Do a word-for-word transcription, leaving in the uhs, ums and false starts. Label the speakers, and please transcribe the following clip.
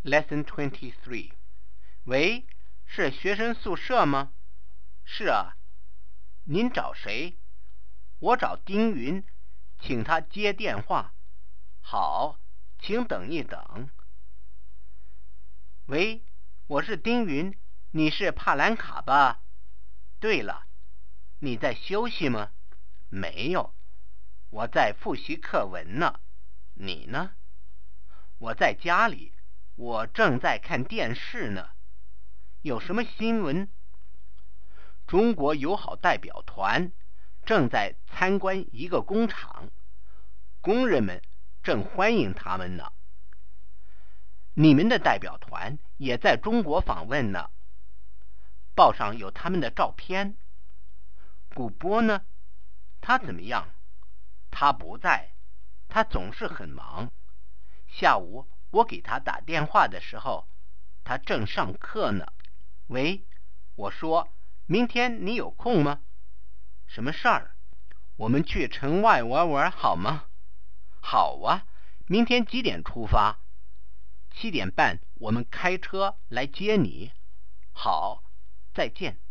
Speaker 1: Lesson twenty-three. 喂，是学生宿舍吗？是啊。您找谁？我找丁云，请他接电话。好，请等一等。喂，我是丁云，你是帕兰卡吧？对了，你在休息吗？没有，我在复习课文呢。你呢？我在家里，我正在看电视呢。有什么新闻？中国友好代表团正在参观一个工厂，工人们正欢迎他们呢。你们的代表团也在中国访问呢，报上有他们的照片。古波呢？他怎么样？他不在，他总是很忙。下午我给他打电话的时候，他正上课呢。喂，我说，明天你有空吗？什么事儿？我们去城外玩玩好吗？好啊，明天几点出发？七点半，我们开车来接你。好，再见。